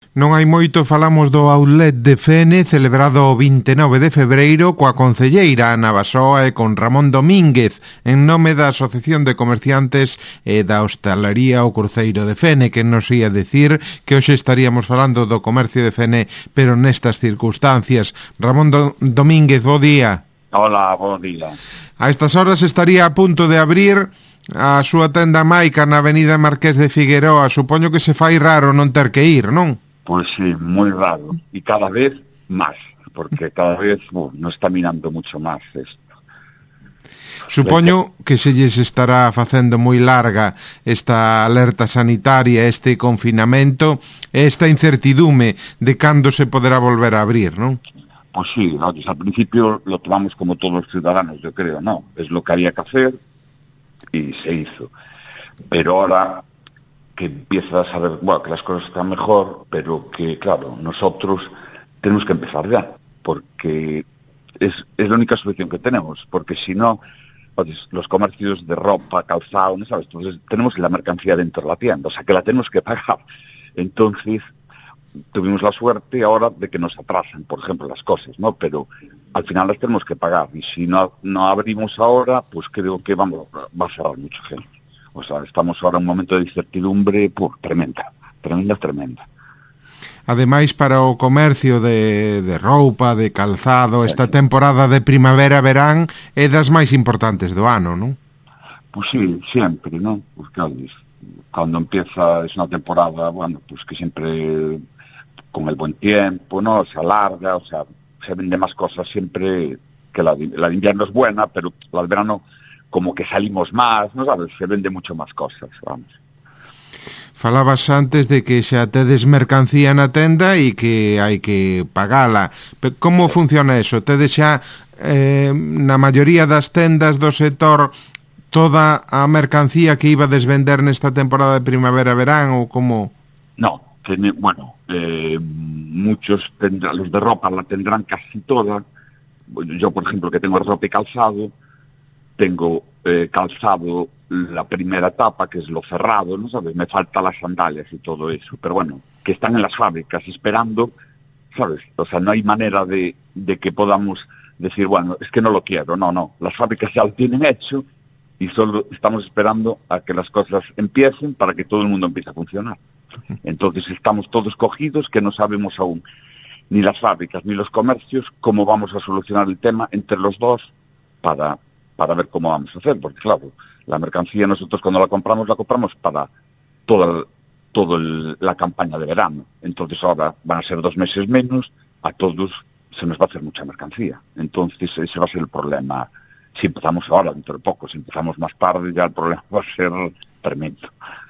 Non hai moito falamos do outlet de Fene celebrado o 29 de febreiro coa concelleira Ana Basoa e con Ramón Domínguez en nome da Asociación de Comerciantes e da Hostalería O Cruceiro de Fene, que nos ia decir que hoxe estaríamos falando do comercio de Fene, pero nestas circunstancias. Ramón Domínguez, bo día. Hola, bo día. A estas horas estaría a punto de abrir a súa tenda Maica na avenida Marqués de Figueroa. Supoño que se fai raro non ter que ir, non? Pues sí, muy raro. Y cada vez más, porque cada vez nos está minando mucho más esto. Supoño que se lles estará facendo moi larga esta alerta sanitaria, este confinamento, esta incertidume de cando se poderá volver a abrir, non? Pues sí, ¿no? Al principio lo tomamos como todos los ciudadanos, yo creo, ¿no? Es lo que había que hacer y se hizo. Pero ahora que empiezas a ver, bueno, que las cosas están mejor, pero que, claro, nosotros tenemos que empezar ya, porque es la única solución que tenemos, porque si no, los comercios de ropa, calzado, ¿no sabes? Entonces tenemos la mercancía dentro de la tienda, o sea, que la tenemos que pagar. Entonces, tuvimos la suerte ahora de que nos atrasan, por ejemplo, las cosas, ¿no? Pero al final las tenemos que pagar, y si no abrimos ahora, pues creo que va a cerrar mucha gente. O sea, estamos ahora en un momento de incertidumbre tremenda. Ademais, para o comercio de roupa, de calzado, esta temporada de primavera-verán é das máis importantes do ano, non? Pues sí, siempre, ¿no? Pues claro, cuando empieza es una temporada, bueno, pues que siempre con el buen tiempo, ¿no? Se alarga, o sea, se vende más cosas siempre, que la de invierno es buena, pero la de verano como que salimos más, ¿no sabes? Se vende mucho más cosas, vamos. Falabas antes de que xa tedes mercancía na tenda e que hai que pagala. Como funciona eso? Tedes xa na maioría das tendas do sector toda a mercancía que iba a desvender nesta temporada de primavera-verán ou como? No, muchos los de ropa la tendrán casi toda. Yo, por ejemplo, que tengo ropa y calzado, tengo calzado la primera etapa, que es lo cerrado, ¿no sabes? Me faltan las sandalias y todo eso, pero bueno, que están en las fábricas esperando, ¿sabes? O sea, no hay manera de que podamos decir, bueno, es que no lo quiero, no, las fábricas ya lo tienen hecho y solo estamos esperando a que las cosas empiecen para que todo el mundo empiece a funcionar. Entonces estamos todos cogidos que no sabemos aún, ni las fábricas ni los comercios, cómo vamos a solucionar el tema entre los dos para ver cómo vamos a hacer, porque claro, la mercancía nosotros cuando la compramos para toda la campaña de verano. Entonces ahora van a ser 2 meses menos, a todos se nos va a hacer mucha mercancía. Entonces ese va a ser el problema. Si empezamos ahora, dentro de poco, si empezamos más tarde, ya el problema va a ser tremendo.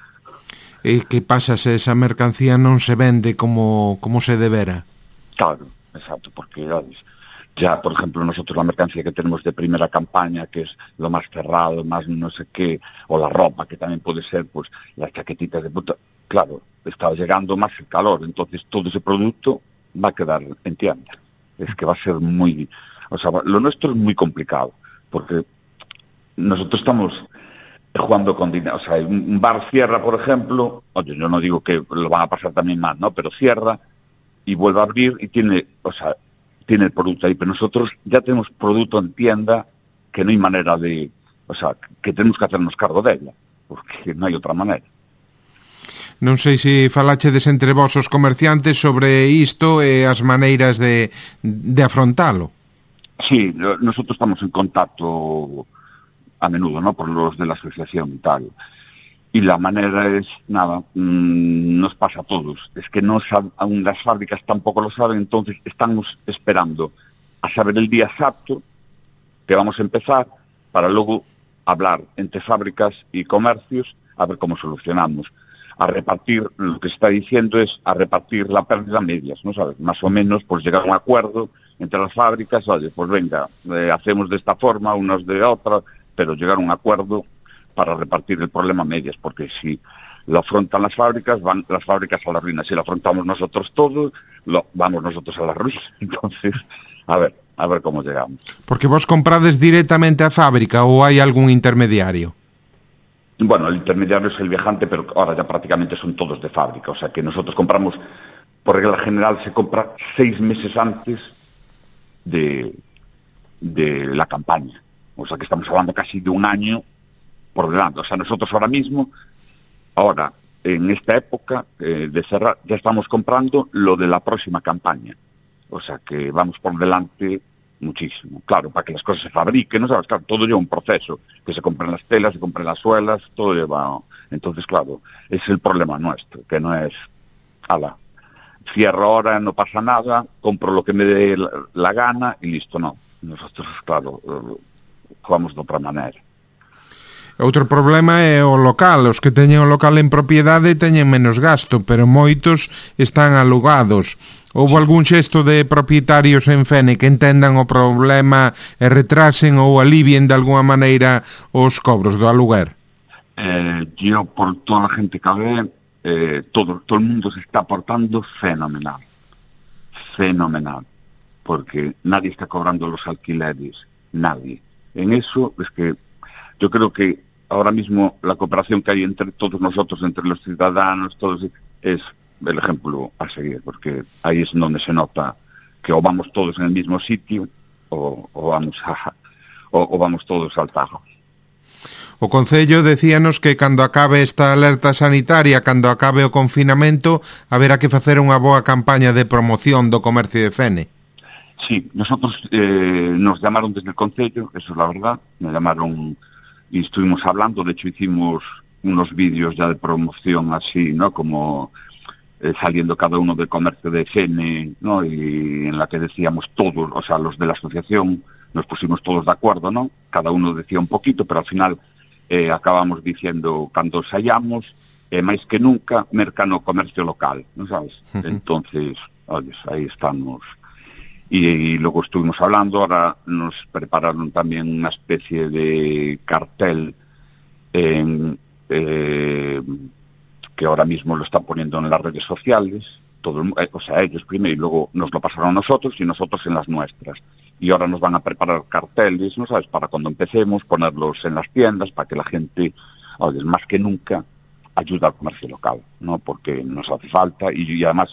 E que pasa se esa mercancía non se vende como se debera? Claro, exacto, porque ya, por ejemplo, nosotros la mercancía que tenemos de primera campaña, que es lo más cerrado, más no sé qué, o la ropa, que también puede ser, pues, las chaquetitas de puta, claro, está llegando más el calor, entonces todo ese producto va a quedar en tienda. Es que va a ser o sea, lo nuestro es muy complicado, porque nosotros estamos jugando con dinero, o sea, un bar cierra, por ejemplo, oye, yo no digo que lo van a pasar también mal, ¿no? Pero cierra y vuelve a abrir y tiene el producto ahí, pero nosotros ya tenemos producto en tienda que no hay manera o sea, que tenemos que hacernos cargo de ella, porque no hay otra manera. Non sei se falachedes entre vos os comerciantes sobre isto e as maneiras de afrontalo. Sí, nosotros estamos en contacto a menudo, ¿no? Por los de la asociación y tal. Y la manera es, nos pasa a todos. Es que aún las fábricas tampoco lo saben, entonces estamos esperando a saber el día exacto que vamos a empezar para luego hablar entre fábricas y comercios a ver cómo solucionamos. A repartir, lo que se está diciendo es a repartir la pérdida a medias, ¿no sabes? Más o menos, pues llegar a un acuerdo entre las fábricas, oye, pues venga, hacemos de esta forma, unos de otra, pero llegar a un acuerdo para repartir el problema a medias, porque si lo afrontan las fábricas, van las fábricas a la ruina. Si lo afrontamos nosotros todos, vamos nosotros a la ruina. Entonces, a ver cómo llegamos. Porque vos comprades directamente a fábrica ou hai algún intermediario? Bueno, el intermediario es el viajante, pero ahora ya prácticamente son todos de fábrica. O sea que nosotros compramos por regla general se compra 6 meses antes de la campaña. O sea que estamos hablando casi de un año por delante. O sea, nosotros ahora mismo, en esta época de cerrar, ya estamos comprando lo de la próxima campaña. O sea que vamos por delante muchísimo. Claro, para que las cosas se fabriquen, ¿no sabes? Claro, todo lleva un proceso. Que se compren las telas, se compren las suelas, todo lleva... Entonces, claro, es el problema nuestro, que no es... cierro ahora, no pasa nada, compro lo que me dé la gana y listo, no. Nosotros, claro, jugamos de outra maneira. Outro problema é o local. Os que teñen o local en propiedade teñen menos gasto, pero moitos están alugados. Houve algún xesto de propietarios en Fene que entendan o problema e retrasen ou alivien de alguna maneira os cobros do aluguer? Yo, por toda a gente que ve, todo el mundo se está portando fenomenal, porque nadie está cobrando los alquileres, nadie. En eso es que yo creo que ahora mismo la cooperación que hay entre todos nosotros, entre los ciudadanos, todos, es el ejemplo a seguir, porque ahí es donde se nota que o vamos todos en el mismo sitio o vamos todos al tajo. O Concello decíanos que cando acabe esta alerta sanitaria, cando acabe o confinamento, haberá que facer unha boa campaña de promoción do comercio de Fene. Sí, nosotros nos llamaron desde el Concello, eso es la verdad, me llamaron y estuvimos hablando, de hecho hicimos unos vídeos ya de promoción así, ¿no? Como saliendo cada uno del comercio de Fene, ¿no? Y en la que decíamos todos, o sea, los de la asociación, nos pusimos todos de acuerdo, ¿no? Cada uno decía un poquito, pero al final acabamos diciendo, cando saíamos, máis que nunca, merca no comercio local, ¿no sabes? Entonces, oyes, ahí estamos. Y luego estuvimos hablando, ahora nos prepararon también una especie de cartel que ahora mismo lo están poniendo en las redes sociales, o sea, ellos primero, y luego nos lo pasaron a nosotros y nosotros en las nuestras. Y ahora nos van a preparar carteles, ¿no sabes?, para cuando empecemos, ponerlos en las tiendas, para que la gente, oye, más que nunca, ayude al comercio local, ¿no? Porque nos hace falta y además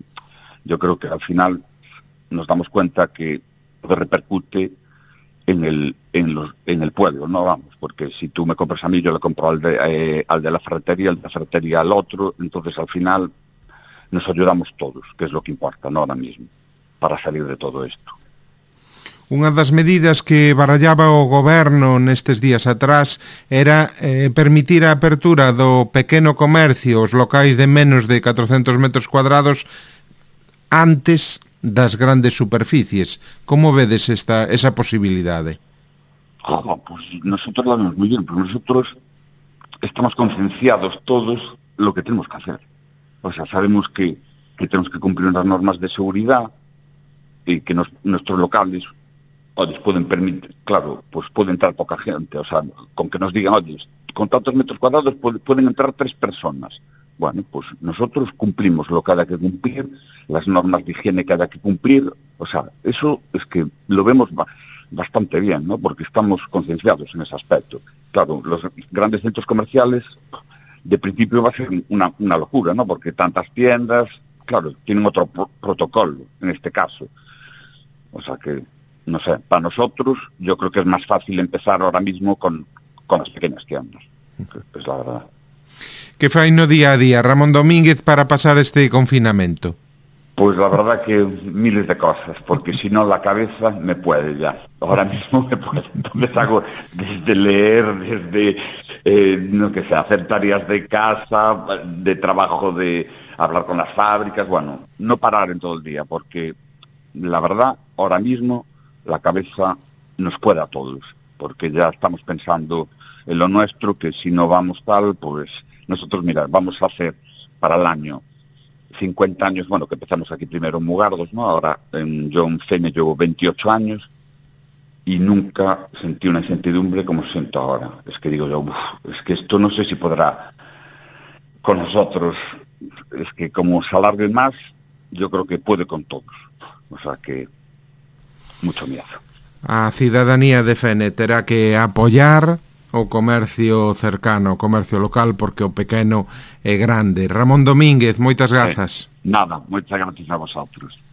yo creo que al final nos damos cuenta que repercute en el pueblo, ¿no? Vamos, porque si tú me compras a mí, yo le compro al de la ferretería, el de la ferretería al otro, entonces al final nos ayudamos todos, que es lo que importa, ¿no? Ahora mismo, para salir de todo esto. Unha das medidas que barallaba o goberno nestes días atrás era permitir a apertura do pequeno comercio, os locais de menos de 400 metros cuadrados, antes das grandes superficies. Como vedes esa posibilidade? Pues nosotros lo vemos muy bien, porque nosotros estamos concienciados todos lo que tenemos que hacer. O sea, sabemos que tenemos que cumplir unas normas de seguridad y que nuestros locales pueden permitir, claro, pues puede entrar poca gente, o sea, con que nos digan, oye, con tantos metros cuadrados pueden entrar 3 personas. Bueno, pues nosotros cumplimos lo que haya que cumplir, las normas de higiene que haya que cumplir, o sea, eso es que lo vemos bastante bien, ¿no? Porque estamos concienciados en ese aspecto. Claro, los grandes centros comerciales, de principio va a ser una locura, ¿no? Porque tantas tiendas, claro, tienen otro protocolo en este caso. O sea que, no sé, para nosotros yo creo que es más fácil empezar ahora mismo con las pequeñas tiendas, es la verdad. Que fai no día a día Ramón Domínguez para pasar este confinamento? Pues la verdad que miles de cosas, porque si no la cabeza me puede ya. Ahora mismo me puede. Entonces hago desde leer, desde, no que sé, hacer tareas de casa, de trabajo, de hablar con las fábricas, bueno, no parar en todo el día, porque la verdad, ahora mismo, la cabeza nos puede a todos, porque ya estamos pensando en lo nuestro, que si no vamos tal, pues nosotros, mira, vamos a hacer para el año 50 años, bueno, que empezamos aquí primero en Mugardos, ¿no? Ahora yo en Fene llevo 28 años y nunca sentí una incertidumbre como siento ahora. Es que digo yo, es que esto no sé si podrá con nosotros, es que como se alargue más, yo creo que puede con todos. O sea que mucho miedo. A cidadanía de Fene terá que apoiar o comercio cercano, o comercio local, porque o pequeno é grande. Ramón Domínguez, moitas grazas. Nada, moitas gracias a vosotros.